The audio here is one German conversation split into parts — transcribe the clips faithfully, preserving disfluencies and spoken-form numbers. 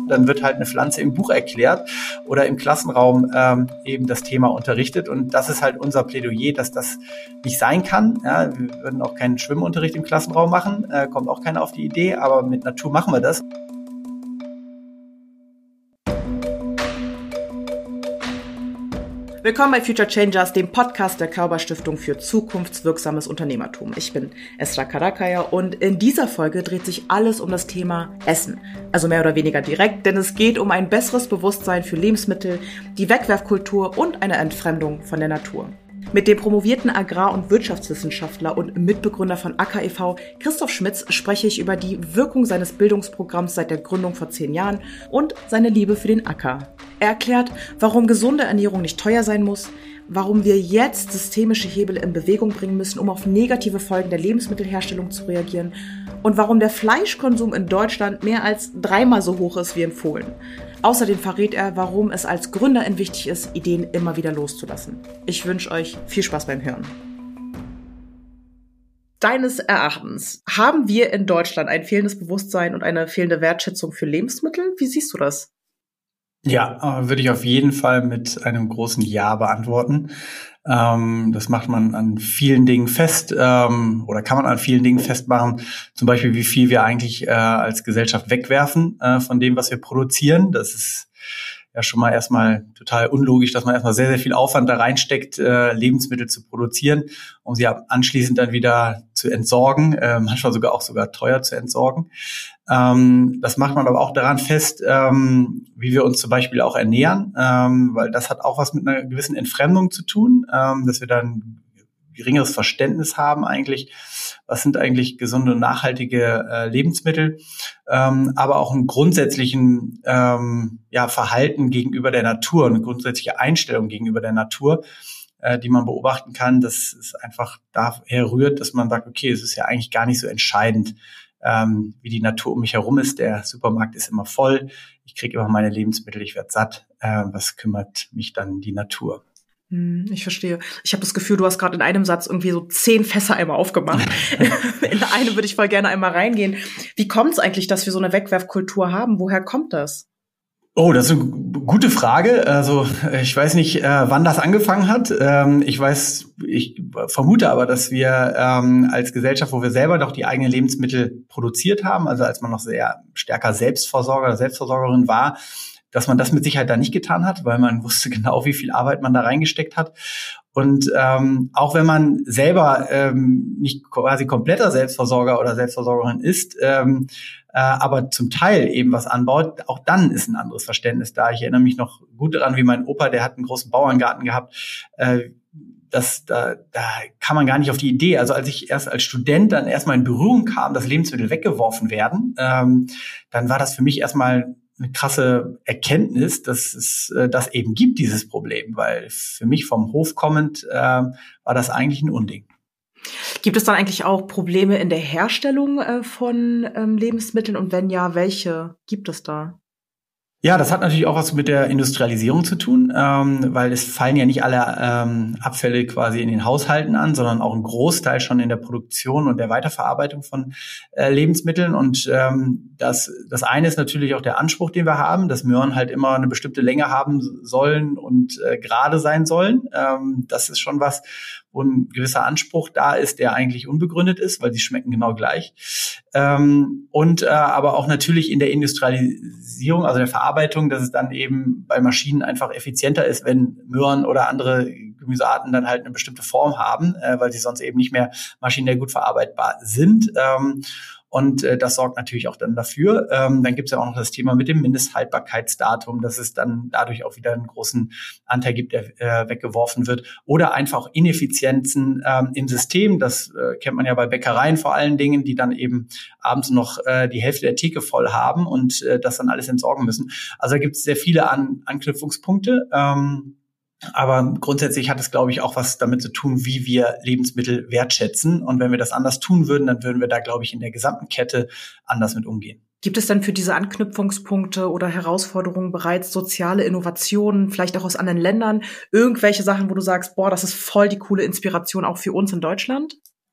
Dann wird halt eine Pflanze im Buch erklärt oder im Klassenraum ähm, eben das Thema unterrichtet. Und das ist halt unser Plädoyer, dass das nicht sein kann. Ja, wir würden auch keinen Schwimmunterricht im Klassenraum machen, äh, kommt auch keiner auf die Idee, aber mit Natur machen wir das. Willkommen bei Future Changers, dem Podcast der Körber Stiftung für zukunftswirksames Unternehmertum. Ich bin Esra Karakaya und in dieser Folge dreht sich alles um das Thema Essen. Also mehr oder weniger direkt, denn es geht um ein besseres Bewusstsein für Lebensmittel, die Wegwerfkultur und eine Entfremdung von der Natur. Mit dem promovierten Agrar- und Wirtschaftswissenschaftler und Mitbegründer von Acker e V, Christoph Schmitz, spreche ich über die Wirkung seines Bildungsprogramms seit der Gründung vor zehn Jahren und seine Liebe für den Acker. Er erklärt, warum gesunde Ernährung nicht teuer sein muss, warum wir jetzt systemische Hebel in Bewegung bringen müssen, um auf negative Folgen der Lebensmittelherstellung zu reagieren und warum der Fleischkonsum in Deutschland mehr als dreimal so hoch ist wie empfohlen. Außerdem verrät er, warum es als Gründerin wichtig ist, Ideen immer wieder loszulassen. Ich wünsche euch viel Spaß beim Hören. Deines Erachtens, haben wir in Deutschland ein fehlendes Bewusstsein und eine fehlende Wertschätzung für Lebensmittel? Wie siehst du das? Ja, würde ich auf jeden Fall mit einem großen Ja beantworten. Ähm, das macht man an vielen Dingen fest ähm, oder kann man an vielen Dingen festmachen. Zum Beispiel, wie viel wir eigentlich äh, als Gesellschaft wegwerfen äh, von dem, was wir produzieren. Das ist ja schon mal erstmal total unlogisch, dass man erstmal sehr, sehr viel Aufwand da reinsteckt, äh, Lebensmittel zu produzieren, um sie anschließend dann wieder zu entsorgen, äh, manchmal sogar auch sogar teuer zu entsorgen. Ähm, das macht man aber auch daran fest, ähm, wie wir uns zum Beispiel auch ernähren, ähm, weil das hat auch was mit einer gewissen Entfremdung zu tun, ähm, dass wir dann geringeres Verständnis haben eigentlich, was sind eigentlich gesunde und nachhaltige äh, Lebensmittel, ähm, aber auch einen grundsätzlichen ähm, ja, Verhalten gegenüber der Natur, eine grundsätzliche Einstellung gegenüber der Natur, äh, die man beobachten kann, dass es einfach daher rührt, dass man sagt, okay, es ist ja eigentlich gar nicht so entscheidend, ähm, wie die Natur um mich herum ist. Der Supermarkt ist immer voll, ich kriege immer meine Lebensmittel, ich werde satt. Äh, was kümmert mich dann die Natur? Ich verstehe. Ich habe das Gefühl, du hast gerade in einem Satz irgendwie so zehn Fässer einmal aufgemacht. In eine würde ich voll gerne einmal reingehen. Wie kommt es eigentlich, dass wir so eine Wegwerfkultur haben? Woher kommt das? Oh, das ist eine gute Frage. Also ich weiß nicht, äh, wann das angefangen hat. Ähm, ich weiß, ich vermute aber, dass wir ähm, als Gesellschaft, wo wir selber doch die eigenen Lebensmittel produziert haben, also als man noch sehr stärker Selbstversorger oder Selbstversorgerin war, dass man das mit Sicherheit da nicht getan hat, weil man wusste genau, wie viel Arbeit man da reingesteckt hat. Und ähm, auch wenn man selber ähm, nicht quasi kompletter Selbstversorger oder Selbstversorgerin ist, ähm, äh, aber zum Teil eben was anbaut, auch dann ist ein anderes Verständnis da. Ich erinnere mich noch gut daran, wie mein Opa, der hat einen großen Bauerngarten gehabt, äh, Das, da, da kam man gar nicht auf die Idee. Also als ich erst als Student dann erstmal in Berührung kam, dass Lebensmittel weggeworfen werden, ähm, dann war das für mich erstmal eine krasse Erkenntnis, dass es äh, das eben gibt, dieses Problem. Weil für mich vom Hof kommend äh, war das eigentlich ein Unding. Gibt es dann eigentlich auch Probleme in der Herstellung äh, von ähm, Lebensmitteln? Und wenn ja, welche gibt es da? Ja, das hat natürlich auch was mit der Industrialisierung zu tun, ähm, weil es fallen ja nicht alle ähm, Abfälle quasi in den Haushalten an, sondern auch ein Großteil schon in der Produktion und der Weiterverarbeitung von äh, Lebensmitteln. Und ähm, das, das eine ist natürlich auch der Anspruch, den wir haben, dass Möhren halt immer eine bestimmte Länge haben sollen und äh, gerade sein sollen. Ähm, das ist schon was, wo ein gewisser Anspruch da ist, der eigentlich unbegründet ist, weil sie schmecken genau gleich. Ähm, und äh, aber auch natürlich in der Industrialisierung, also der Verarbeitung, dass es dann eben bei Maschinen einfach effizienter ist, wenn Möhren oder andere Gemüsearten dann halt eine bestimmte Form haben, äh, weil sie sonst eben nicht mehr maschinell gut verarbeitbar sind. Ähm, Und äh, das sorgt natürlich auch dann dafür. Ähm, dann gibt es ja auch noch das Thema mit dem Mindesthaltbarkeitsdatum, dass es dann dadurch auch wieder einen großen Anteil gibt, der äh, weggeworfen wird. Oder einfach Ineffizienzen ähm, im System. Das äh, kennt man ja bei Bäckereien vor allen Dingen, die dann eben abends noch äh, die Hälfte der Theke voll haben und äh, das dann alles entsorgen müssen. Also da gibt es sehr viele An- Anknüpfungspunkte. Ähm, Aber grundsätzlich hat es, glaube ich, auch was damit zu tun, wie wir Lebensmittel wertschätzen. Und wenn wir das anders tun würden, dann würden wir da, glaube ich, in der gesamten Kette anders mit umgehen. Gibt es dann für diese Anknüpfungspunkte oder Herausforderungen bereits soziale Innovationen, vielleicht auch aus anderen Ländern, irgendwelche Sachen, wo du sagst, boah, das ist voll die coole Inspiration auch für uns in Deutschland?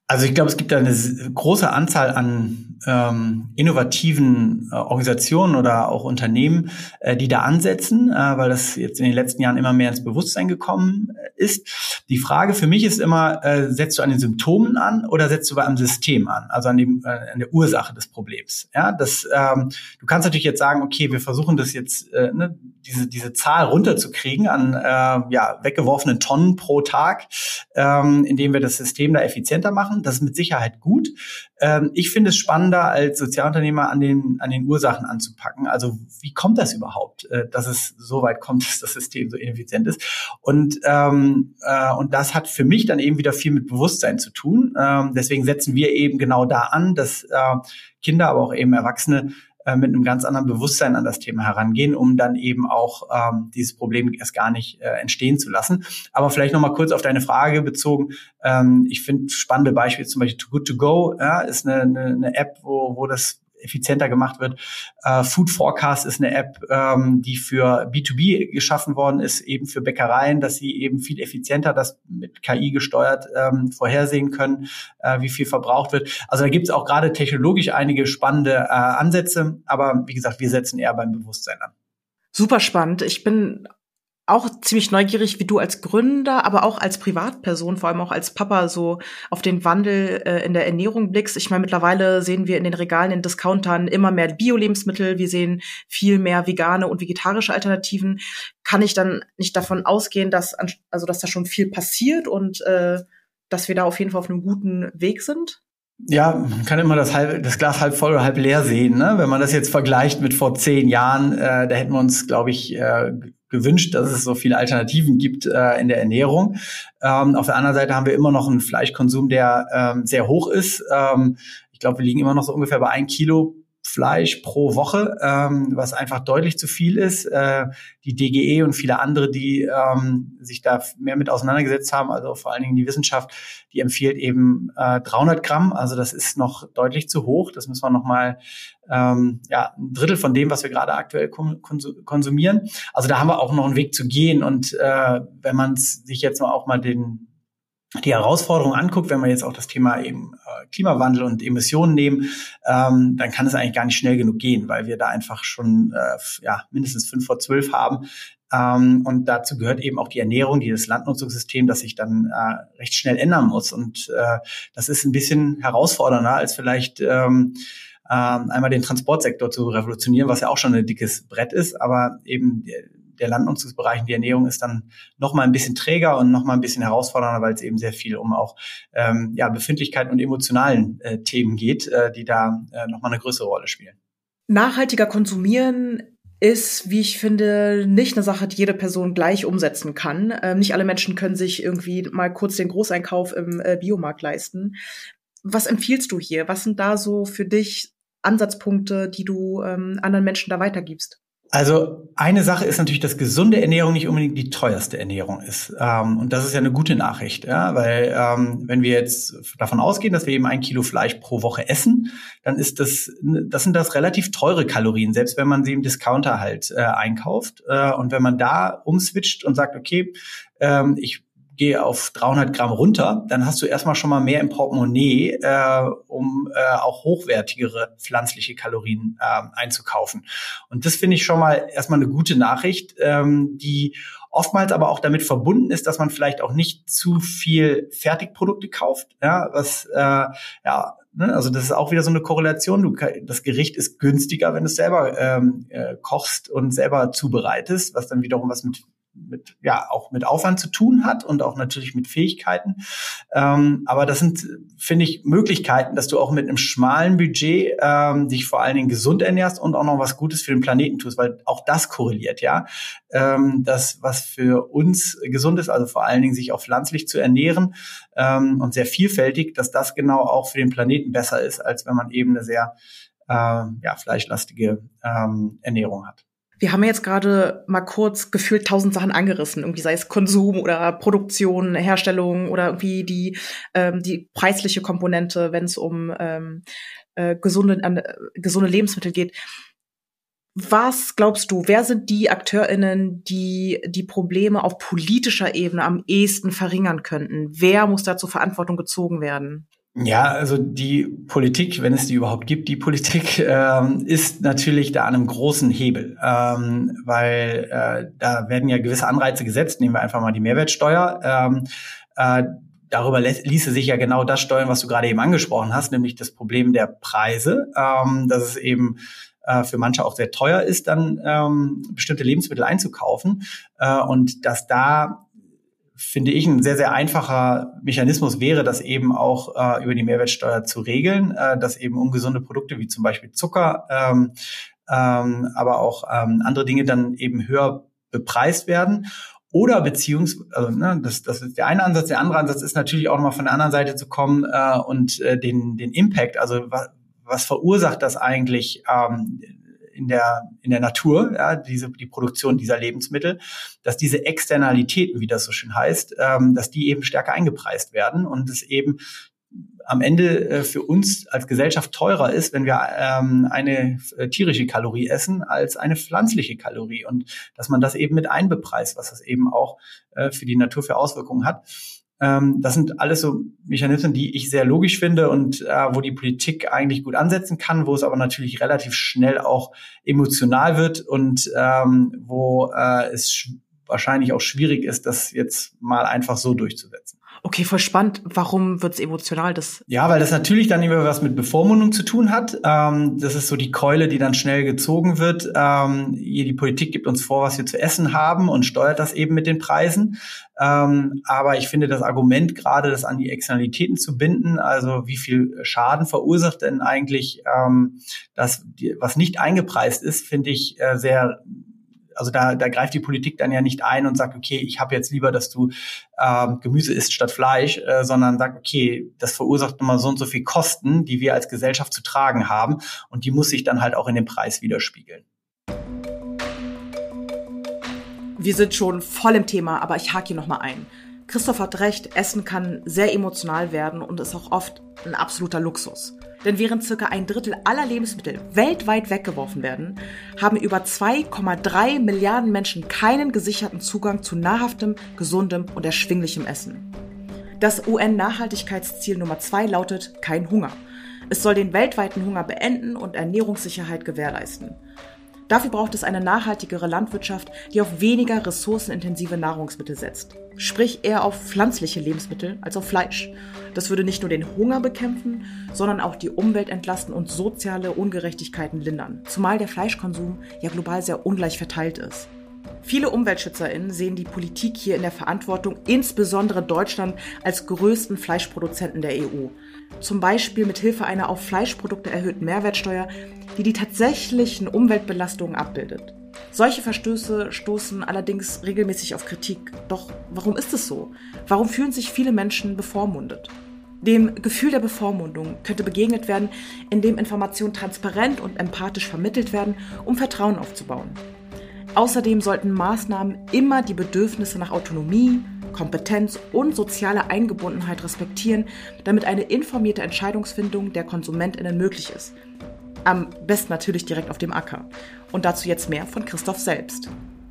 Also ich glaube, es gibt da eine große Anzahl an ähm, innovativen äh, Organisationen oder auch Unternehmen, äh, die da ansetzen, äh, weil das jetzt in den letzten Jahren immer mehr ins Bewusstsein gekommen ist. Die Frage für mich ist immer, äh, setzt du an den Symptomen an oder setzt du am System an, also an, dem, äh, an der Ursache des Problems? Ja, das, ähm, du kannst natürlich jetzt sagen, okay, wir versuchen das jetzt, äh, ne, diese diese Zahl runterzukriegen an äh, ja weggeworfenen Tonnen pro Tag, ähm, indem wir das System da effizienter machen. Das ist mit Sicherheit gut. Ähm, ich finde es spannender, als Sozialunternehmer an den an den Ursachen anzupacken. Also wie kommt das überhaupt, äh, dass es so weit kommt, dass das System so ineffizient ist? Und ähm, äh, und das hat für mich dann eben wieder viel mit Bewusstsein zu tun. Ähm, deswegen setzen wir eben genau da an, dass äh, Kinder, aber auch eben Erwachsene mit einem ganz anderen Bewusstsein an das Thema herangehen, um dann eben auch ähm, dieses Problem erst gar nicht äh, entstehen zu lassen. Aber vielleicht noch mal kurz auf deine Frage bezogen. Ähm, ich finde spannende Beispiele, zum Beispiel Too Good To Go, ja, ist eine, eine, eine App, wo, wo das effizienter gemacht wird. Äh, Food Forecast ist eine App, ähm, die für B zwei B geschaffen worden ist, eben für Bäckereien, dass sie eben viel effizienter das mit K I gesteuert ähm, vorhersehen können, äh, wie viel verbraucht wird. Also da gibt es auch gerade technologisch einige spannende äh, Ansätze, aber wie gesagt, wir setzen eher beim Bewusstsein an. Super spannend. Ich bin auch ziemlich neugierig, wie du als Gründer, aber auch als Privatperson, vor allem auch als Papa, so auf den Wandel äh, in der Ernährung blickst. Ich meine, mittlerweile sehen wir in den Regalen, in Discountern immer mehr Bio-Lebensmittel. Wir sehen viel mehr vegane und vegetarische Alternativen. Kann ich dann nicht davon ausgehen, dass also dass da schon viel passiert und äh, dass wir da auf jeden Fall auf einem guten Weg sind? Ja, man kann immer das, halb, das Glas halb voll oder halb leer sehen, ne? Wenn man das jetzt vergleicht mit vor zehn Jahren, äh, da hätten wir uns, glaube ich, äh, gewünscht, dass es so viele Alternativen gibt äh, in der Ernährung. Ähm, auf der anderen Seite haben wir immer noch einen Fleischkonsum, der ähm, sehr hoch ist. Ähm, ich glaube, wir liegen immer noch so ungefähr bei ein Kilo Fleisch pro Woche, ähm, was einfach deutlich zu viel ist. Äh, die D G E und viele andere, die ähm, sich da mehr mit auseinandergesetzt haben, also vor allen Dingen die Wissenschaft, die empfiehlt eben äh, dreihundert Gramm. Also das ist noch deutlich zu hoch. Das müssen wir noch mal ähm, ja ein Drittel von dem, was wir gerade aktuell konsumieren. Also da haben wir auch noch einen Weg zu gehen. Und äh, wenn man sich jetzt mal auch mal den die Herausforderung anguckt, wenn wir jetzt auch das Thema eben äh, Klimawandel und Emissionen nehmen, ähm, dann kann es eigentlich gar nicht schnell genug gehen, weil wir da einfach schon äh, ja mindestens fünf vor zwölf haben. Ähm, und dazu gehört eben auch die Ernährung, die das Landnutzungssystem, das sich dann äh, recht schnell ändern muss. Und äh, das ist ein bisschen herausfordernder, als vielleicht ähm, äh, einmal den Transportsektor zu revolutionieren, was ja auch schon ein dickes Brett ist, aber eben der Landnutzungsbereich und die Ernährung ist dann noch mal ein bisschen träger und noch mal ein bisschen herausfordernder, weil es eben sehr viel um auch ähm, ja Befindlichkeiten und emotionalen äh, Themen geht, äh, die da äh, noch mal eine größere Rolle spielen. Nachhaltiger konsumieren ist, wie ich finde, nicht eine Sache, die jede Person gleich umsetzen kann. Ähm, nicht alle Menschen können sich irgendwie mal kurz den Großeinkauf im äh, Biomarkt leisten. Was empfiehlst du hier? Was sind da so für dich Ansatzpunkte, die du ähm, anderen Menschen da weitergibst? Also eine Sache ist natürlich, dass gesunde Ernährung nicht unbedingt die teuerste Ernährung ist. Ähm, und das ist ja eine gute Nachricht, ja, weil ähm, wenn wir jetzt davon ausgehen, dass wir eben ein Kilo Fleisch pro Woche essen, dann ist das, das sind das relativ teure Kalorien, selbst wenn man sie im Discounter halt äh, einkauft. Äh, und wenn man da umswitcht und sagt, okay, ähm, ich gehe auf dreihundert Gramm runter, dann hast du erstmal schon mal mehr im Portemonnaie, äh, um äh, auch hochwertigere pflanzliche Kalorien äh, einzukaufen. Und das finde ich schon mal erstmal eine gute Nachricht, ähm, die oftmals aber auch damit verbunden ist, dass man vielleicht auch nicht zu viel Fertigprodukte kauft, ja, was äh, ja also das ist auch wieder so eine Korrelation. Du, das Gericht ist günstiger, wenn du es selber ähm, äh, kochst und selber zubereitest, was dann wiederum was mit mit ja auch mit Aufwand zu tun hat und auch natürlich mit Fähigkeiten. Ähm, aber das sind, finde ich, Möglichkeiten, dass du auch mit einem schmalen Budget ähm, dich vor allen Dingen gesund ernährst und auch noch was Gutes für den Planeten tust, weil auch das korreliert, ja. Ähm, das, was für uns gesund ist, also vor allen Dingen sich auch pflanzlich zu ernähren ähm, und sehr vielfältig, dass das genau auch für den Planeten besser ist, als wenn man eben eine sehr äh, ja, fleischlastige ähm, Ernährung hat. Wir haben jetzt gerade mal kurz gefühlt tausend Sachen angerissen, irgendwie sei es Konsum oder Produktion, Herstellung oder irgendwie die ähm, die preisliche Komponente, wenn es um ähm, äh, gesunde äh, gesunde Lebensmittel geht. Was glaubst du, wer sind die AkteurInnen, die die Probleme auf politischer Ebene am ehesten verringern könnten? Wer muss da zur Verantwortung gezogen werden? Ja, also die Politik, wenn es die überhaupt gibt, die Politik ähm, ist natürlich da an einem großen Hebel, ähm, weil äh, da werden ja gewisse Anreize gesetzt. Nehmen wir einfach mal die Mehrwertsteuer. Ähm, äh, darüber ließe sich ja genau das steuern, was du gerade eben angesprochen hast, nämlich das Problem der Preise, ähm, dass es eben äh, für manche auch sehr teuer ist, dann ähm, bestimmte Lebensmittel einzukaufen äh, und dass da finde ich, ein sehr, sehr einfacher Mechanismus wäre, das eben auch äh, über die Mehrwertsteuer zu regeln, äh, dass eben ungesunde Produkte wie zum Beispiel Zucker, ähm, ähm, aber auch ähm, andere Dinge dann eben höher bepreist werden. Oder beziehungsweise, also, ne, das, das ist der eine Ansatz. Der andere Ansatz ist natürlich auch nochmal von der anderen Seite zu kommen äh, und äh, den, den Impact, also was, was verursacht das eigentlich ähm, in der in der Natur, ja, diese die Produktion dieser Lebensmittel, dass diese Externalitäten, wie das so schön heißt, ähm, dass die eben stärker eingepreist werden und es eben am Ende äh, für uns als Gesellschaft teurer ist, wenn wir ähm, eine äh, tierische Kalorie essen als eine pflanzliche Kalorie und dass man das eben mit einbepreist, was das eben auch äh, für die Natur für Auswirkungen hat. Ähm, das sind alles so Mechanismen, die ich sehr logisch finde und äh, wo die Politik eigentlich gut ansetzen kann, wo es aber natürlich relativ schnell auch emotional wird und ähm, wo äh, es sch- wahrscheinlich auch schwierig ist, das jetzt mal einfach so durchzusetzen. Okay, voll spannend. Warum wird's emotional? Das Ja, weil das natürlich dann immer was mit Bevormundung zu tun hat. Ähm, das ist so die Keule, die dann schnell gezogen wird. Ähm, die Politik gibt uns vor, was wir zu essen haben und steuert das eben mit den Preisen. Ähm, aber ich finde das Argument, gerade das an die Externalitäten zu binden, also wie viel Schaden verursacht denn eigentlich ähm, das, was nicht eingepreist ist, finde ich äh, sehr... Also da, da greift die Politik dann ja nicht ein und sagt, okay, ich habe jetzt lieber, dass du ähm, Gemüse isst statt Fleisch, äh, sondern sagt, okay, das verursacht immer so und so viel Kosten, die wir als Gesellschaft zu tragen haben und die muss sich dann halt auch in dem Preis widerspiegeln. Wir sind schon voll im Thema, aber ich hake hier nochmal ein. Christoph hat recht, Essen kann sehr emotional werden und ist auch oft ein absoluter Luxus. Denn während circa ein Drittel aller Lebensmittel weltweit weggeworfen werden, haben über zwei Komma drei Milliarden Menschen keinen gesicherten Zugang zu nahrhaftem, gesundem und erschwinglichem Essen. Das U N-Nachhaltigkeitsziel Nummer zwei lautet kein Hunger. Es soll den weltweiten Hunger beenden und Ernährungssicherheit gewährleisten. Dafür braucht es eine nachhaltigere Landwirtschaft, die auf weniger ressourcenintensive Nahrungsmittel setzt. Sprich eher auf pflanzliche Lebensmittel als auf Fleisch. Das würde nicht nur den Hunger bekämpfen, sondern auch die Umwelt entlasten und soziale Ungerechtigkeiten lindern. Zumal der Fleischkonsum ja global sehr ungleich verteilt ist. Viele UmweltschützerInnen sehen die Politik hier in der Verantwortung, insbesondere Deutschland als größten Fleischproduzenten der E U. Zum Beispiel mit Hilfe einer auf Fleischprodukte erhöhten Mehrwertsteuer, die die tatsächlichen Umweltbelastungen abbildet. Solche Verstöße stoßen allerdings regelmäßig auf Kritik. Doch warum ist es so? Warum fühlen sich viele Menschen bevormundet? Dem Gefühl der Bevormundung könnte begegnet werden, indem Informationen transparent und empathisch vermittelt werden, um Vertrauen aufzubauen. Außerdem sollten Maßnahmen immer die Bedürfnisse nach Autonomie, Kompetenz und soziale Eingebundenheit respektieren, damit eine informierte Entscheidungsfindung der KonsumentInnen möglich ist. Am besten natürlich direkt auf dem Acker. Und dazu jetzt mehr von Christoph selbst.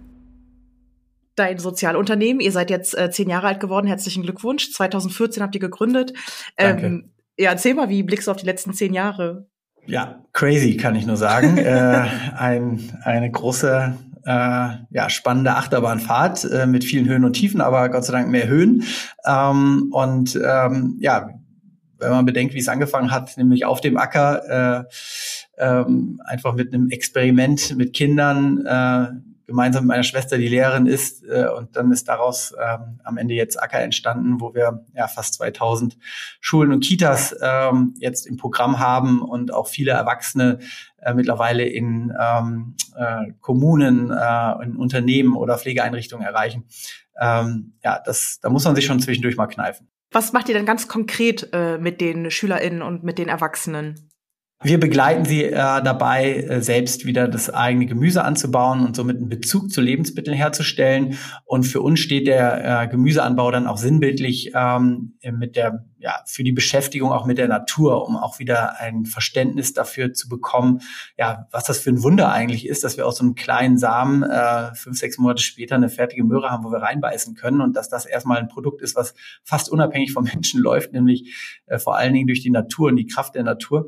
Dein Sozialunternehmen, ihr seid jetzt äh, zehn Jahre alt geworden, herzlichen Glückwunsch. zweitausendvierzehn habt ihr gegründet. Danke. Ähm, ja, erzähl mal, wie blickst du auf die letzten zehn Jahre? Ja, crazy kann ich nur sagen. äh, ein, eine große, äh, ja, spannende Achterbahnfahrt äh, mit vielen Höhen und Tiefen, aber Gott sei Dank mehr Höhen. Ähm, und ähm, ja, wenn man bedenkt, wie es angefangen hat, nämlich auf dem Acker, äh, ähm, einfach mit einem Experiment mit Kindern, äh, gemeinsam mit meiner Schwester, die Lehrerin ist, äh, und dann ist daraus ähm, am Ende jetzt Acker entstanden, wo wir ja fast zweitausend Schulen und Kitas ähm, jetzt im Programm haben und auch viele Erwachsene äh, mittlerweile in ähm, äh, Kommunen, äh, in Unternehmen oder Pflegeeinrichtungen erreichen. Ähm, ja, das, da muss man sich schon zwischendurch mal kneifen. Was macht ihr denn ganz konkret äh, mit den SchülerInnen und mit den Erwachsenen? Wir begleiten sie äh, dabei, äh, selbst wieder das eigene Gemüse anzubauen und somit einen Bezug zu Lebensmitteln herzustellen. Und für uns steht der äh, Gemüseanbau dann auch sinnbildlich ähm, mit der, ja, für die Beschäftigung auch mit der Natur, um auch wieder ein Verständnis dafür zu bekommen, ja, was das für ein Wunder eigentlich ist, dass wir aus so einem kleinen Samen äh, fünf, sechs Monate später eine fertige Möhre haben, wo wir reinbeißen können und dass das erstmal ein Produkt ist, was fast unabhängig vom Menschen läuft, nämlich äh, vor allen Dingen durch die Natur und die Kraft der Natur.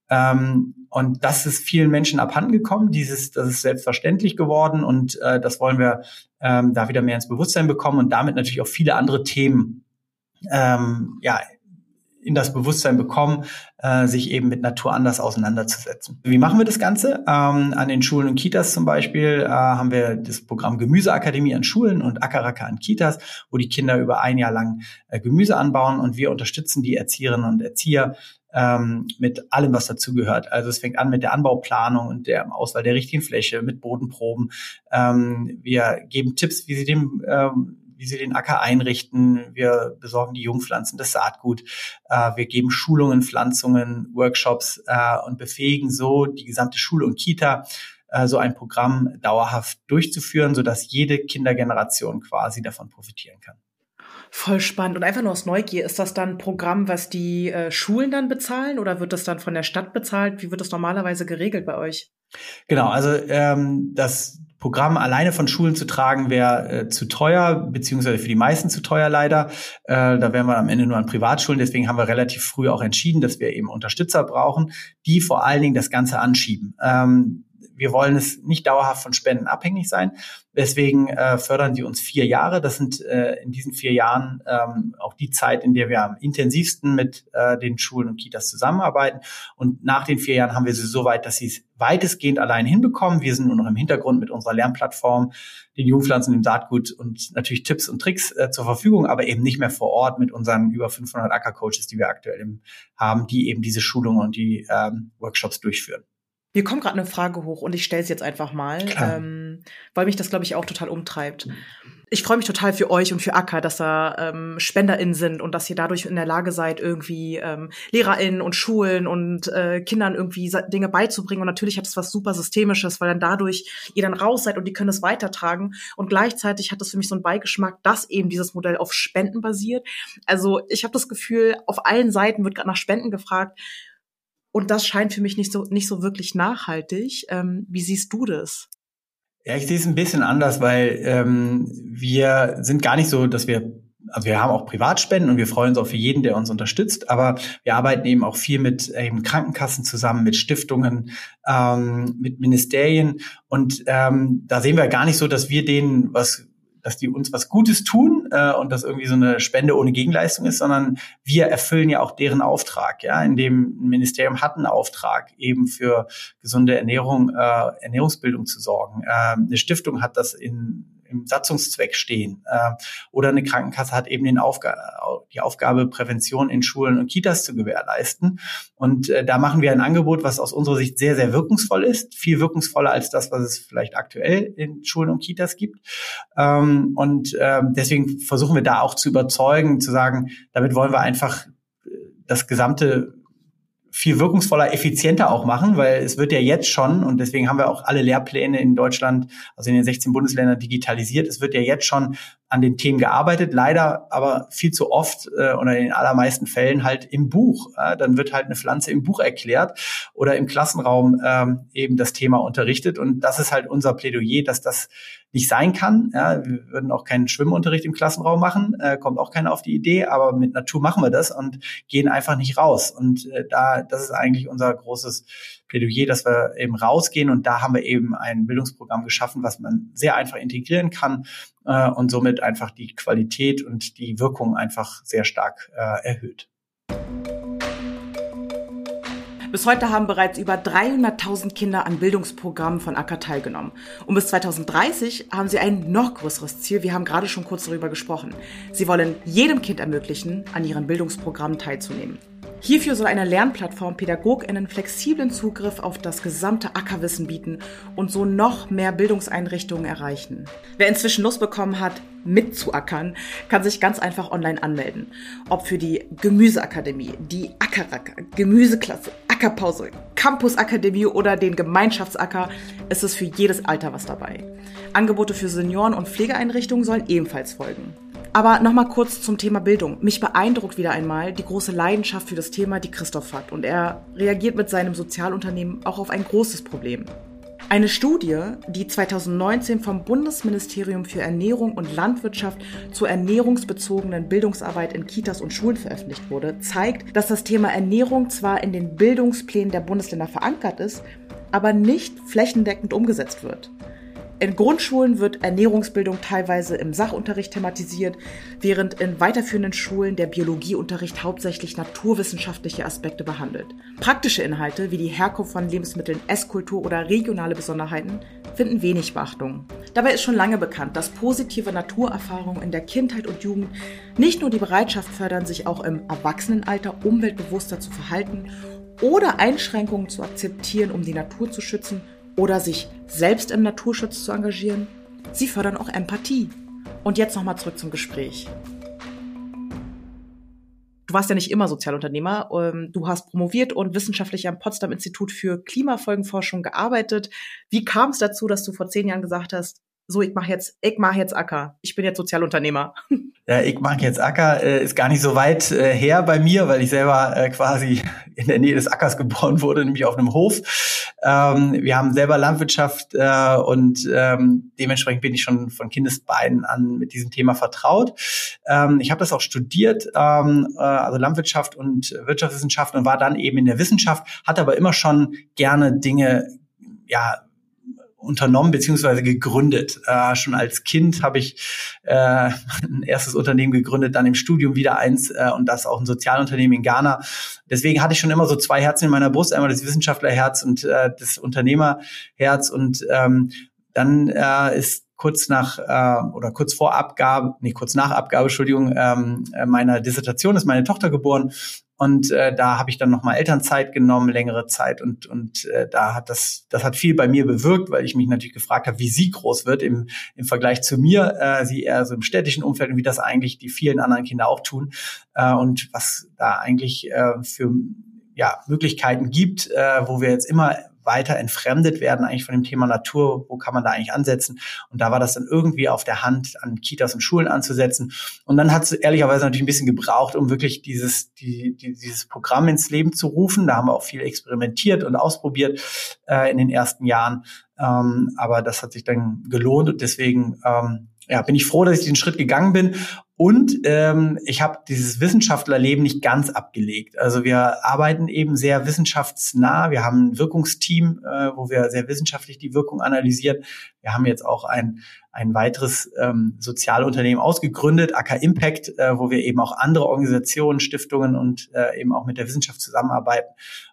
Ähm, und das ist vielen Menschen abhanden gekommen. Dieses, das ist selbstverständlich geworden und äh, das wollen wir ähm, da wieder mehr ins Bewusstsein bekommen und damit natürlich auch viele andere Themen ähm, ja in das Bewusstsein bekommen, äh, sich eben mit Natur anders auseinanderzusetzen. Wie machen wir das Ganze? Ähm, an den Schulen und Kitas zum Beispiel äh, haben wir das Programm Gemüseakademie an Schulen und Acker-Racker an Kitas, wo die Kinder über ein Jahr lang äh, Gemüse anbauen und wir unterstützen die Erzieherinnen und Erzieher ähm, mit allem, was dazugehört. Also es fängt an mit der Anbauplanung und der Auswahl der richtigen Fläche, mit Bodenproben. Ähm, wir geben Tipps, wie sie dem ähm, wie sie den Acker einrichten. Wir besorgen die Jungpflanzen, das Saatgut. Äh, wir geben Schulungen, Pflanzungen, Workshops äh, und befähigen so die gesamte Schule und Kita, äh, so ein Programm dauerhaft durchzuführen, sodass jede Kindergeneration quasi davon profitieren kann. Voll spannend. Und einfach nur aus Neugier, ist das dann ein Programm, was die äh, Schulen dann bezahlen oder wird das dann von der Stadt bezahlt? Wie wird das normalerweise geregelt bei euch? Genau, also ähm, das Programm alleine von Schulen zu tragen, wäre äh, zu teuer, beziehungsweise für die meisten zu teuer leider. Äh, da wären wir am Ende nur an Privatschulen. Deswegen haben wir relativ früh auch entschieden, dass wir eben Unterstützer brauchen, die vor allen Dingen das Ganze anschieben. Ähm, wir wollen es nicht dauerhaft von Spenden abhängig sein. Deswegen äh, fördern sie uns vier Jahre. Das sind äh, in diesen vier Jahren ähm, auch die Zeit, in der wir am intensivsten mit äh, den Schulen und Kitas zusammenarbeiten. Und nach den vier Jahren haben wir sie so weit, dass sie es weitestgehend allein hinbekommen. Wir sind nur noch im Hintergrund mit unserer Lernplattform, den Jungpflanzen, dem Saatgut und natürlich Tipps und Tricks äh, zur Verfügung, aber eben nicht mehr vor Ort mit unseren über fünfhundert Ackercoaches, die wir aktuell haben, die eben diese Schulungen und die ähm, Workshops durchführen. Mir kommt gerade eine Frage hoch und ich stelle sie jetzt einfach mal, ähm, weil mich das, glaube ich, auch total umtreibt. Ich freue mich total für euch und für Acker, dass da ähm, SpenderInnen sind und dass ihr dadurch in der Lage seid, irgendwie ähm, LehrerInnen und Schulen und äh, Kindern irgendwie Dinge beizubringen. Und natürlich hat es was super Systemisches, weil dann dadurch ihr dann raus seid und die können es weitertragen. Und gleichzeitig hat das für mich so einen Beigeschmack, dass eben dieses Modell auf Spenden basiert. Also ich habe das Gefühl, auf allen Seiten wird gerade nach Spenden gefragt. Und das scheint für mich nicht so nicht so wirklich nachhaltig. Ähm, wie siehst du das? Ja, ich sehe es ein bisschen anders, weil ähm, wir sind gar nicht so, dass wir, also wir haben auch Privatspenden und wir freuen uns auch für jeden, der uns unterstützt, aber wir arbeiten eben auch viel mit eben Krankenkassen zusammen, mit Stiftungen, ähm, mit Ministerien und ähm, da sehen wir gar nicht so, dass wir denen was dass die uns was Gutes tun äh, und das irgendwie so eine Spende ohne Gegenleistung ist, sondern wir erfüllen ja auch deren Auftrag. Ja, in dem Ministerium hat einen Auftrag, eben für gesunde Ernährung, äh, Ernährungsbildung zu sorgen. Äh, eine Stiftung hat das in im Satzungszweck stehen. Äh, oder eine Krankenkasse hat eben den Aufga- die Aufgabe, Prävention in Schulen und Kitas zu gewährleisten. Und äh, da machen wir ein Angebot, was aus unserer Sicht sehr, sehr wirkungsvoll ist. Viel wirkungsvoller als das, was es vielleicht aktuell in Schulen und Kitas gibt. Ähm, und äh, deswegen versuchen wir da auch zu überzeugen, zu sagen, damit wollen wir einfach das gesamte viel wirkungsvoller, effizienter auch machen, weil es wird ja jetzt schon, und deswegen haben wir auch alle Lehrpläne in Deutschland, also in den sechzehn Bundesländern digitalisiert, es wird ja jetzt schon an den Themen gearbeitet, leider aber viel zu oft äh, oder in den allermeisten Fällen halt im Buch. Äh, dann wird halt eine Pflanze im Buch erklärt oder im Klassenraum ähm, eben das Thema unterrichtet und das ist halt unser Plädoyer, dass das nicht sein kann. Ja, wir würden auch keinen Schwimmunterricht im Klassenraum machen, äh, kommt auch keiner auf die Idee, aber mit Natur machen wir das und gehen einfach nicht raus. Und äh, da, das ist eigentlich unser großes Plädoyer, dass wir eben rausgehen und da haben wir eben ein Bildungsprogramm geschaffen, was man sehr einfach integrieren kann äh, und somit einfach die Qualität und die Wirkung einfach sehr stark äh, erhöht. Bis heute haben bereits über dreihunderttausend Kinder an Bildungsprogrammen von Acker teilgenommen. Und bis zweitausenddreißig haben sie ein noch größeres Ziel. Wir haben gerade schon kurz darüber gesprochen. Sie wollen jedem Kind ermöglichen, an ihren Bildungsprogrammen teilzunehmen. Hierfür soll eine Lernplattform PädagogInnen flexiblen Zugriff auf das gesamte Ackerwissen bieten und so noch mehr Bildungseinrichtungen erreichen. Wer inzwischen Lust bekommen hat, mitzuackern, kann sich ganz einfach online anmelden. Ob für die Gemüseakademie, die Acker-Racker, Gemüseklasse, Ackerpause, Campusakademie oder den Gemeinschaftsacker, ist es für jedes Alter was dabei. Angebote für Senioren- und Pflegeeinrichtungen sollen ebenfalls folgen. Aber nochmal kurz zum Thema Bildung. Mich beeindruckt wieder einmal die große Leidenschaft für das Thema, die Christoph hat. Und er reagiert mit seinem Sozialunternehmen auch auf ein großes Problem. Eine Studie, die zweitausendneunzehn vom Bundesministerium für Ernährung und Landwirtschaft zur ernährungsbezogenen Bildungsarbeit in Kitas und Schulen veröffentlicht wurde, zeigt, dass das Thema Ernährung zwar in den Bildungsplänen der Bundesländer verankert ist, aber nicht flächendeckend umgesetzt wird. In Grundschulen wird Ernährungsbildung teilweise im Sachunterricht thematisiert, während in weiterführenden Schulen der Biologieunterricht hauptsächlich naturwissenschaftliche Aspekte behandelt. Praktische Inhalte wie die Herkunft von Lebensmitteln, Esskultur oder regionale Besonderheiten finden wenig Beachtung. Dabei ist schon lange bekannt, dass positive Naturerfahrungen in der Kindheit und Jugend nicht nur die Bereitschaft fördern, sich auch im Erwachsenenalter umweltbewusster zu verhalten oder Einschränkungen zu akzeptieren, um die Natur zu schützen, oder sich selbst im Naturschutz zu engagieren. Sie fördern auch Empathie. Und jetzt nochmal zurück zum Gespräch. Du warst ja nicht immer Sozialunternehmer. Du hast promoviert und wissenschaftlich am Potsdam Institut für Klimafolgenforschung gearbeitet. Wie kam es dazu, dass du vor zehn Jahren gesagt hast, so, ich mache jetzt, ich mache jetzt Acker. Ich bin jetzt Sozialunternehmer. Ja, ich mache jetzt Acker, äh, ist gar nicht so weit äh, her bei mir, weil ich selber äh, quasi in der Nähe des Ackers geboren wurde, nämlich auf einem Hof. Ähm, wir haben selber Landwirtschaft äh, und ähm, dementsprechend bin ich schon von Kindesbeinen an mit diesem Thema vertraut. Ähm, ich habe das auch studiert, ähm, äh, also Landwirtschaft und Wirtschaftswissenschaften, und war dann eben in der Wissenschaft, hatte aber immer schon gerne Dinge, ja, unternommen beziehungsweise gegründet. Äh, schon als Kind habe ich äh, ein erstes Unternehmen gegründet, dann im Studium wieder eins äh, und das auch ein Sozialunternehmen in Ghana. Deswegen hatte ich schon immer so zwei Herzen in meiner Brust, einmal das Wissenschaftlerherz und äh, das Unternehmerherz. Und ähm, dann äh, ist kurz nach äh, oder kurz vor Abgabe, nee, kurz nach Abgabe, Entschuldigung, ähm, meiner Dissertation ist meine Tochter geboren. Und äh, da habe ich dann nochmal Elternzeit genommen, längere Zeit. Und und äh, da hat das das hat viel bei mir bewirkt, weil ich mich natürlich gefragt habe, wie sie groß wird im im Vergleich zu mir. Äh, sie eher so im städtischen Umfeld und wie das eigentlich die vielen anderen Kinder auch tun. Äh, und was da eigentlich äh, für ja Möglichkeiten gibt, äh, wo wir jetzt immer weiter entfremdet werden eigentlich von dem Thema Natur. Wo kann man da eigentlich ansetzen? Und da war das dann irgendwie auf der Hand, an Kitas und Schulen anzusetzen. Und dann hat es ehrlicherweise natürlich ein bisschen gebraucht, um wirklich dieses die, die, dieses Programm ins Leben zu rufen. Da haben wir auch viel experimentiert und ausprobiert äh, in den ersten Jahren. Ähm, aber das hat sich dann gelohnt und deswegen ähm, ja, bin ich froh, dass ich den Schritt gegangen bin. Und ähm, ich habe dieses Wissenschaftlerleben nicht ganz abgelegt. Also wir arbeiten eben sehr wissenschaftsnah. Wir haben ein Wirkungsteam, äh, wo wir sehr wissenschaftlich die Wirkung analysieren. Wir haben jetzt auch ein ein weiteres ähm, Sozialunternehmen ausgegründet, Acker Impact, äh, wo wir eben auch andere Organisationen, Stiftungen und äh, eben auch mit der Wissenschaft zusammenarbeiten,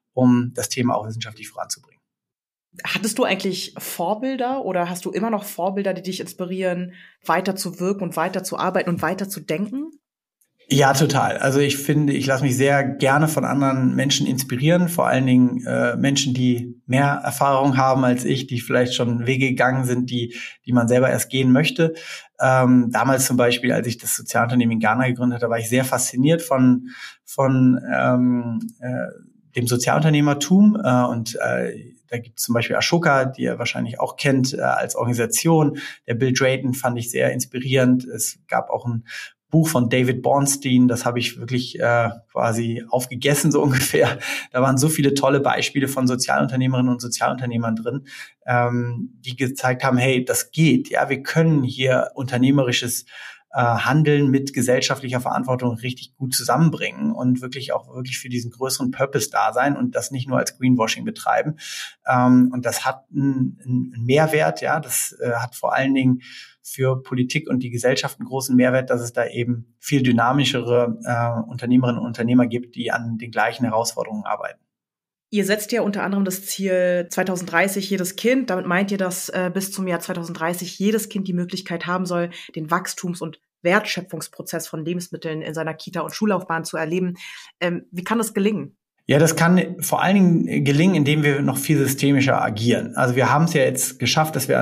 um das Thema auch wissenschaftlich voranzubringen. Hattest du eigentlich Vorbilder oder hast du immer noch Vorbilder, die dich inspirieren, weiter zu wirken und weiter zu arbeiten und weiter zu denken? Ja, total. Also ich finde, ich lasse mich sehr gerne von anderen Menschen inspirieren, vor allen Dingen äh, Menschen, die mehr Erfahrung haben als ich, die vielleicht schon Wege gegangen sind, die die man selber erst gehen möchte. Ähm, damals zum Beispiel, als ich das Sozialunternehmen in Ghana gegründet hatte, war ich sehr fasziniert von von ähm, äh, dem Sozialunternehmertum äh, und äh, da gibt es zum Beispiel Ashoka, die ihr wahrscheinlich auch kennt äh, als Organisation. Der Bill Drayton fand ich sehr inspirierend. Es gab auch ein Buch von David Bornstein, das habe ich wirklich äh, quasi aufgegessen, so ungefähr. Da waren so viele tolle Beispiele von Sozialunternehmerinnen und Sozialunternehmern drin, ähm, die gezeigt haben, hey, das geht. Ja, wir können hier unternehmerisches äh, Handeln mit gesellschaftlicher Verantwortung richtig gut zusammenbringen und wirklich auch wirklich für diesen größeren Purpose da sein und das nicht nur als Greenwashing betreiben. Ähm, und das hat einen, einen Mehrwert, ja, das äh, hat vor allen Dingen für Politik und die Gesellschaft einen großen Mehrwert, dass es da eben viel dynamischere äh, Unternehmerinnen und Unternehmer gibt, die an den gleichen Herausforderungen arbeiten. Ihr setzt ja unter anderem das Ziel zweitausenddreißig jedes Kind. Damit meint ihr, dass äh, bis zum Jahr zweitausenddreißig jedes Kind die Möglichkeit haben soll, den Wachstums- und Wertschöpfungsprozess von Lebensmitteln in seiner Kita- und Schullaufbahn zu erleben. Ähm, wie kann das gelingen? Ja, das kann vor allen Dingen gelingen, indem wir noch viel systemischer agieren. Also wir haben es ja jetzt geschafft, dass wir an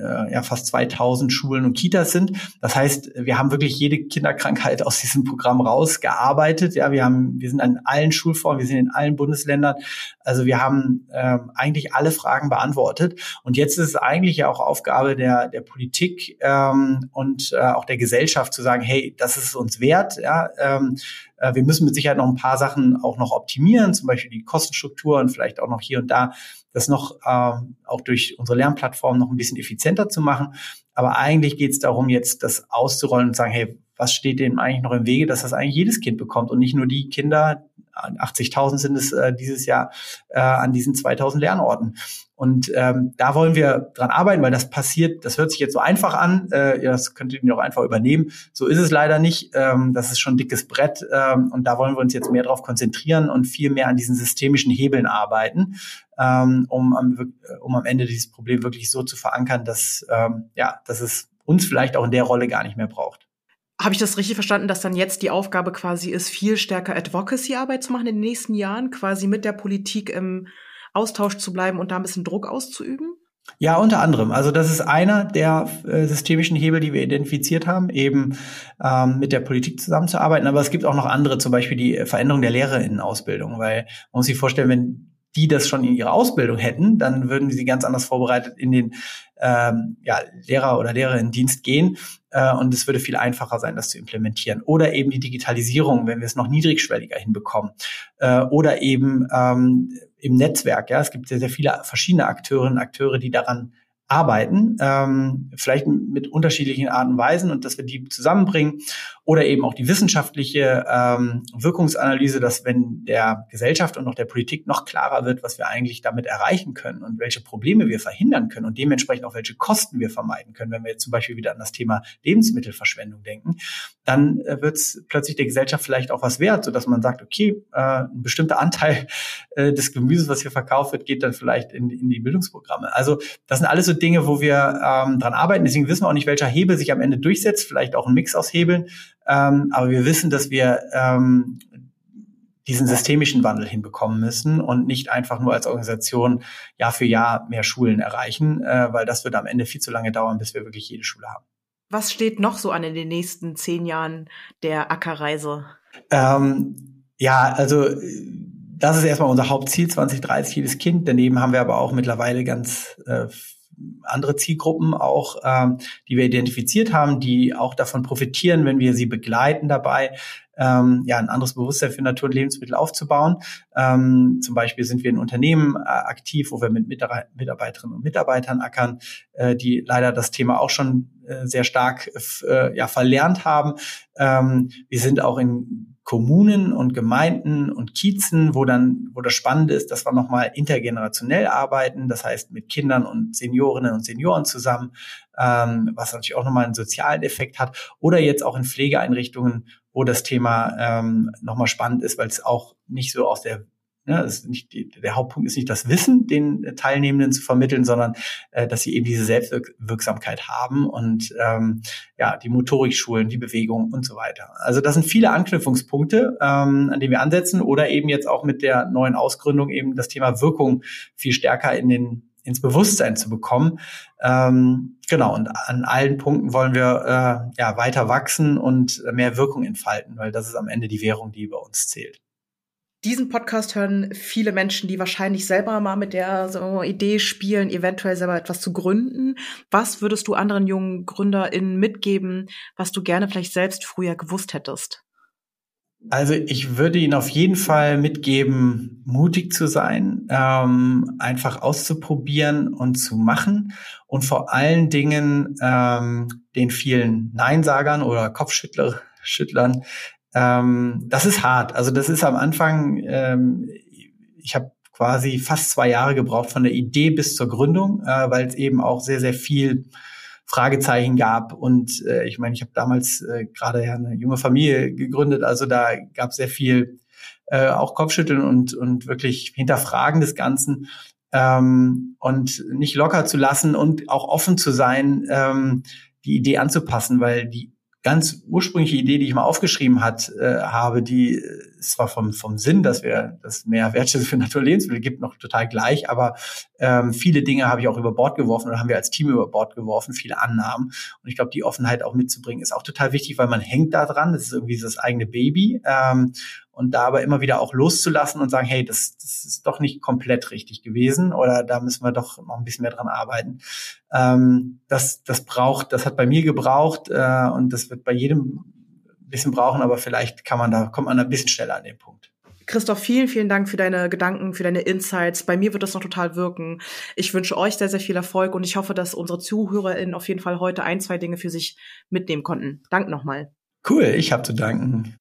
äh, ja fast zweitausend Schulen und Kitas sind. Das heißt, wir haben wirklich jede Kinderkrankheit aus diesem Programm rausgearbeitet. Ja, wir haben, wir sind an allen Schulformen, wir sind in allen Bundesländern. Also wir haben äh, eigentlich alle Fragen beantwortet. Und jetzt ist es eigentlich ja auch Aufgabe der der Politik ähm, und äh, auch der Gesellschaft zu sagen, hey, das ist uns wert. Ja, ähm, äh, wir müssen mit Sicherheit noch ein paar Sachen auch noch optimieren, zum Beispiel die Kostenstruktur und vielleicht auch noch hier und da das noch äh, auch durch unsere Lernplattform noch ein bisschen effizienter zu machen. Aber eigentlich geht es darum, jetzt das auszurollen und zu sagen, hey, was steht dem eigentlich noch im Wege, dass das eigentlich jedes Kind bekommt und nicht nur die Kinder, achtzigtausend sind es äh, dieses Jahr, äh, an diesen zweitausend Lernorten. Und ähm, da wollen wir dran arbeiten, weil das passiert, das hört sich jetzt so einfach an, äh, ja, das könnt ihr noch einfach übernehmen. So ist es leider nicht. Ähm, das ist schon ein dickes Brett ähm, und da wollen wir uns jetzt mehr drauf konzentrieren und viel mehr an diesen systemischen Hebeln arbeiten, ähm, um, am, um am Ende dieses Problem wirklich so zu verankern, dass, ähm, ja, dass es uns vielleicht auch in der Rolle gar nicht mehr braucht. Habe ich das richtig verstanden, dass dann jetzt die Aufgabe quasi ist, viel stärker Advocacy-Arbeit zu machen in den nächsten Jahren, quasi mit der Politik im Austausch zu bleiben und da ein bisschen Druck auszuüben? Ja, unter anderem. Also das ist einer der äh, systemischen Hebel, die wir identifiziert haben, eben ähm, mit der Politik zusammenzuarbeiten. Aber es gibt auch noch andere, zum Beispiel die Veränderung der LehrerInnen-Ausbildung, weil man muss sich vorstellen, wenn die das schon in ihrer Ausbildung hätten, dann würden sie ganz anders vorbereitet in den ähm, ja, Lehrer- oder Lehrerinnendienst gehen äh, und es würde viel einfacher sein, das zu implementieren. Oder eben die Digitalisierung, wenn wir es noch niedrigschwelliger hinbekommen. Äh, oder eben ähm, im Netzwerk. Ja, es gibt sehr, sehr viele verschiedene Akteurinnen und Akteure, die daran arbeiten, ähm, vielleicht mit unterschiedlichen Arten und Weisen und dass wir die zusammenbringen oder eben auch die wissenschaftliche ähm, Wirkungsanalyse, dass wenn der Gesellschaft und auch der Politik noch klarer wird, was wir eigentlich damit erreichen können und welche Probleme wir verhindern können und dementsprechend auch welche Kosten wir vermeiden können, wenn wir jetzt zum Beispiel wieder an das Thema Lebensmittelverschwendung denken, dann äh, wird es plötzlich der Gesellschaft vielleicht auch was wert, sodass man sagt, okay, äh, ein bestimmter Anteil äh, des Gemüses, was hier verkauft wird, geht dann vielleicht in, in die Bildungsprogramme. Also das sind alles so Dinge, wo wir ähm, dran arbeiten. Deswegen wissen wir auch nicht, welcher Hebel sich am Ende durchsetzt. Vielleicht auch ein Mix aus Hebeln. Ähm, aber wir wissen, dass wir ähm, diesen systemischen Wandel hinbekommen müssen und nicht einfach nur als Organisation Jahr für Jahr mehr Schulen erreichen, äh, weil das wird am Ende viel zu lange dauern, bis wir wirklich jede Schule haben. Was steht noch so an in den nächsten zehn Jahren der Ackerreise? Ähm, ja, also das ist erstmal unser Hauptziel, zwanzig dreißig jedes Kind. Daneben haben wir aber auch mittlerweile ganz äh, andere Zielgruppen auch, ähm, die wir identifiziert haben, die auch davon profitieren, wenn wir sie begleiten dabei, ähm, ja, ein anderes Bewusstsein für Natur- und Lebensmittel aufzubauen. Ähm, zum Beispiel sind wir in Unternehmen äh, aktiv, wo wir mit Mitarbeiterinnen und Mitarbeitern ackern, äh, die leider das Thema auch schon äh, sehr stark äh, ja, verlernt haben. Ähm, wir sind auch in Kommunen und Gemeinden und Kiezen, wo dann, wo das Spannende ist, dass wir nochmal intergenerationell arbeiten, das heißt mit Kindern und Seniorinnen und Senioren zusammen, ähm, was natürlich auch nochmal einen sozialen Effekt hat, oder jetzt auch in Pflegeeinrichtungen, wo das Thema ähm, nochmal spannend ist, weil es auch nicht so aus der Ja, das ist nicht die, der Hauptpunkt ist nicht das Wissen, den Teilnehmenden zu vermitteln, sondern äh, dass sie eben diese Selbstwirksamkeit haben und ähm, ja die Motorik schulen, die Bewegung und so weiter. Also das sind viele Anknüpfungspunkte, ähm, an denen wir ansetzen, oder eben jetzt auch mit der neuen Ausgründung eben das Thema Wirkung viel stärker in den ins Bewusstsein zu bekommen. Ähm, genau, und an allen Punkten wollen wir äh, ja weiter wachsen und mehr Wirkung entfalten, weil das ist am Ende die Währung, die bei uns zählt. Diesen Podcast hören viele Menschen, die wahrscheinlich selber mal mit der so Idee spielen, eventuell selber etwas zu gründen. Was würdest du anderen jungen GründerInnen mitgeben, was du gerne vielleicht selbst früher gewusst hättest? Also ich würde Ihnen auf jeden Fall mitgeben, mutig zu sein, ähm, einfach auszuprobieren und zu machen und vor allen Dingen ähm, den vielen Neinsagern oder Kopfschüttlern, ähm, das ist hart. Also das ist am Anfang, ähm, ich habe quasi fast zwei Jahre gebraucht von der Idee bis zur Gründung, äh, weil es eben auch sehr, sehr viel Fragezeichen gab. Und äh, ich meine, ich habe damals äh, gerade ja eine junge Familie gegründet, also da gab es sehr viel äh, auch Kopfschütteln und und wirklich Hinterfragen des Ganzen, ähm, und nicht locker zu lassen und auch offen zu sein, ähm, die Idee anzupassen, weil die ganz ursprüngliche Idee, die ich mal aufgeschrieben hat, äh, habe, die ist zwar vom, vom Sinn, dass wir das mehr Wertschätzung für Naturlebensmittel gibt, noch total gleich, aber ähm, viele Dinge habe ich auch über Bord geworfen oder haben wir als Team über Bord geworfen, viele Annahmen. Und ich glaube, die Offenheit auch mitzubringen, ist auch total wichtig, weil man hängt da dran, das ist irgendwie das eigene Baby. Ähm, und da aber immer wieder auch loszulassen und sagen, hey, das, das ist doch nicht komplett richtig gewesen oder da müssen wir doch noch ein bisschen mehr dran arbeiten. Ähm, das, das braucht, das hat bei mir gebraucht äh, und das wird bei jedem ein bisschen brauchen, aber vielleicht kann man da, kommt man ein bisschen schneller an den Punkt. Christoph, vielen, vielen Dank für deine Gedanken, für deine Insights. Bei mir wird das noch total wirken. Ich wünsche euch sehr, sehr viel Erfolg und ich hoffe, dass unsere ZuhörerInnen auf jeden Fall heute ein, zwei Dinge für sich mitnehmen konnten. Dank nochmal. Cool, ich habe zu danken.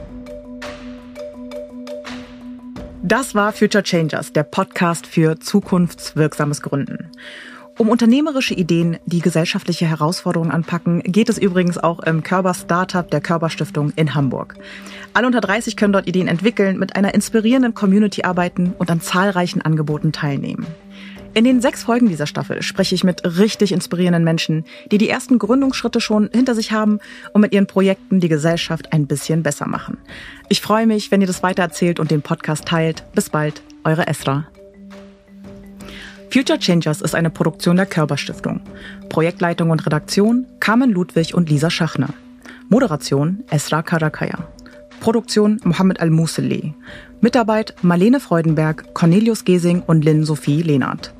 Das war Future Changers, der Podcast für zukunftswirksames Gründen. Um unternehmerische Ideen, die gesellschaftliche Herausforderungen anpacken, geht es übrigens auch im Körber Startup der Körber Stiftung in Hamburg. Alle unter dreißig können dort Ideen entwickeln, mit einer inspirierenden Community arbeiten und an zahlreichen Angeboten teilnehmen. In den sechs Folgen dieser Staffel spreche ich mit richtig inspirierenden Menschen, die die ersten Gründungsschritte schon hinter sich haben und mit ihren Projekten die Gesellschaft ein bisschen besser machen. Ich freue mich, wenn ihr das weitererzählt und den Podcast teilt. Bis bald, eure Esra. Future Changers ist eine Produktion der Körber Stiftung. Projektleitung und Redaktion Carmen Ludwig und Lisa Schachner. Moderation Esra Karakaya. Produktion Mohammed Al-Muselli. Mitarbeit Marlene Freudenberg, Cornelius Gesing und Lynn Sophie Lehnert.